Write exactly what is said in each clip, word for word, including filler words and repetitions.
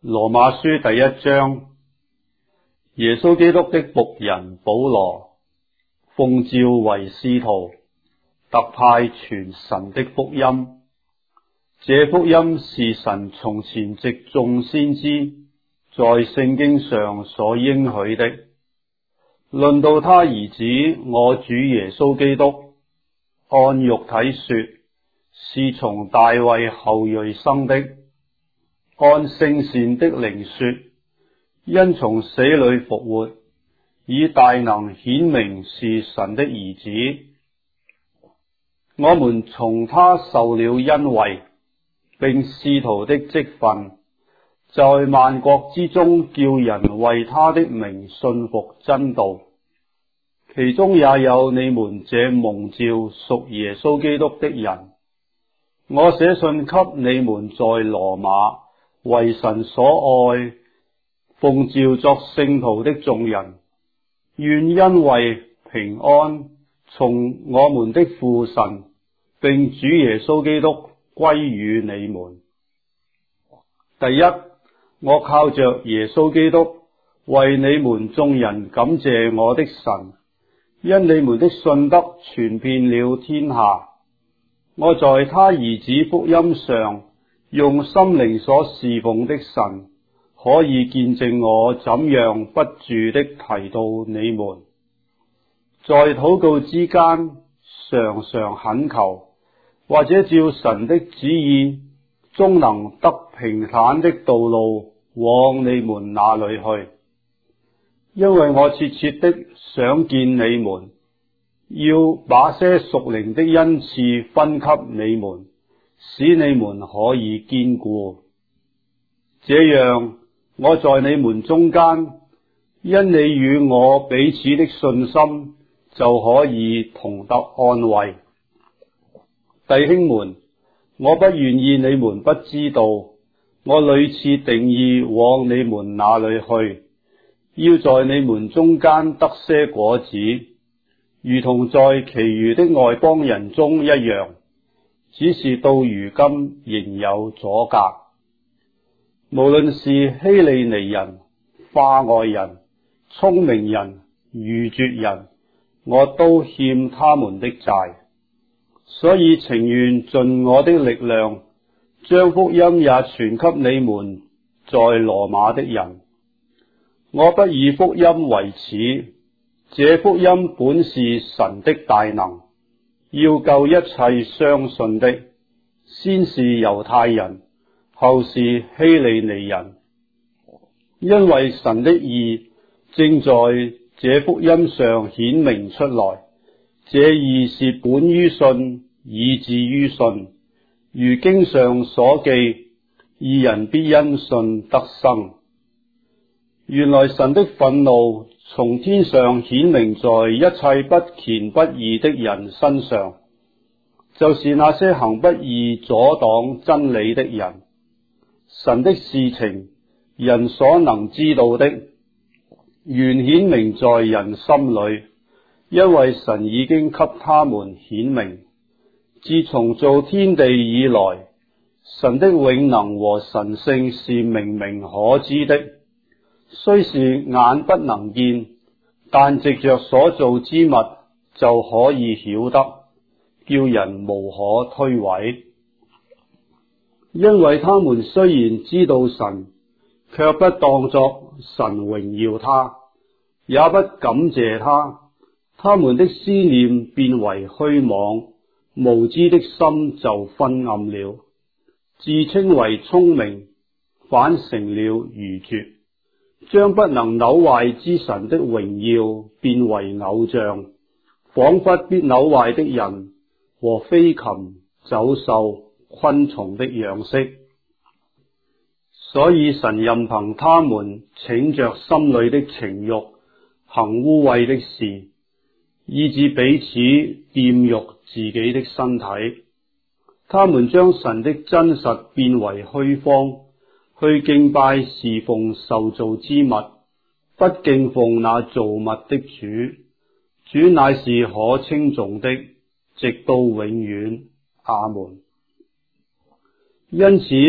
羅馬書第一章，耶穌基督的僕人保羅，奉召為使徒，特派傳神的福音。這福音是神從前藉眾先知在聖經上所應許的，論到他兒子我主耶穌基督，按肉體說，是從大衛後裔生的，按聖善的靈說，因從死裏復活，以大能顯明是神的兒子。我們從他受了恩惠，並使徒的職分，在萬國之中叫人為他的名信服真道，其中也有你們這蒙召屬耶穌基督的人。我寫信給你們在羅馬為神所愛，奉召作聖徒的眾人，願恩惠平安從我們的父神並主耶穌基督歸與你們。第一，我靠着耶穌基督為你們眾人感謝我的神，因你們的信德傳遍了天下。我在他兒子福音上用心靈所侍奉的神，可以見證我怎樣不住的提到你們，在禱告之間常常懇求，或者照神的旨意，終能得平坦的道路往你們那裏去。因為我切切的想見你們，要把些屬靈的恩賜分給你們，使你們可以堅固。這樣，我在你們中間，因你與我彼此的信心，就可以同得安慰。弟兄們，我不願意你們不知道，我屢次定意往你們那裏去，要在你們中間得些果子，如同在其餘的外邦人中一樣，只是到如今仍有阻隔。無論是希利尼人、化外人、聰明人、愚拙人，我都欠他們的債，所以情願盡我的力量，將福音也傳給你們在羅馬的人。我不以福音為恥，這福音本是神的大能，要救一切相信的，先是猶太人，後是希利尼人。因為神的義正在這福音上顯明出來，這義是本於信，以致於信。如經上所記，義人必因信得生。原來神的憤怒從天上顯明在一切不虔不義的人身上，就是那些行不義阻擋真理的人。神的事情，人所能知道的，原顯明在人心裏，因為神已經給他們顯明。自從造天地以來，神的永能和神性是明明可知的，雖是眼不能見，但藉着所造之物就可以曉得，叫人無可推諉。因為他們雖然知道神，卻不當作神榮耀他，也不感謝他，他們的思念變為虛妄，無知的心就昏暗了，自稱為聰明，反成了愚拙，將不能朽壞之神的榮耀變為偶像，仿佛必朽壞的人和飛禽、走獸、昆蟲的樣式。所以神任憑他們逞着心裏的情慾，行污穢的事，以致彼此玷辱自己的身體。他們將神的真實變為虛謊，去敬拜侍奉受造之物，不敬奉那造物的主。主乃是可稱頌的，直到永遠。阿門。因此，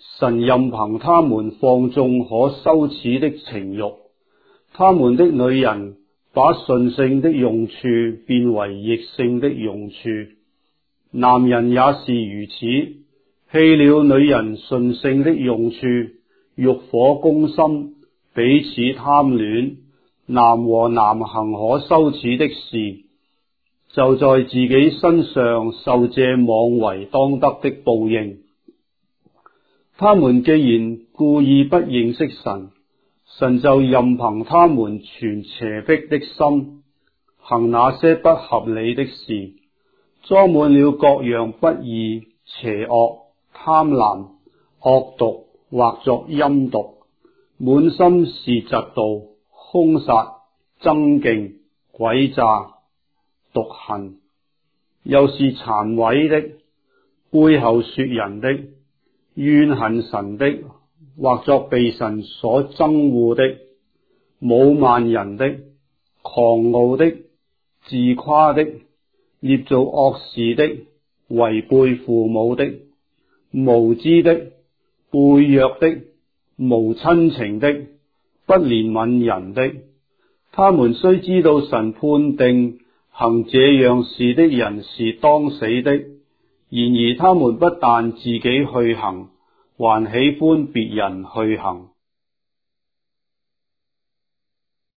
神任憑他們放縱可羞恥的情慾，他們的女人把順性的用處變為逆性的用處，男人也是如此，棄了女人順性的用處，欲火攻心，彼此貪戀，男和男行可羞恥的事，就在自己身上受這妄為當得的報應。他們既然故意不認識神，神就任憑他們存邪僻的心，行那些不合理的事，裝滿了各樣不義、邪惡、貪婪、惡毒或作陰毒，滿心是嫉妒、兇殺、爭競、詭詐、毒恨，又是殘毀的，背後說人的，怨恨神的，或作被神所憎惡的，侮慢人的，狂傲的，自誇的，捏造惡事的，違背父母的，無知的，背約的，無親情的，不憐憫人的。他們雖知道神判定行這樣事的人是當死的，然而他們不但自己去行，還喜歡別人去行。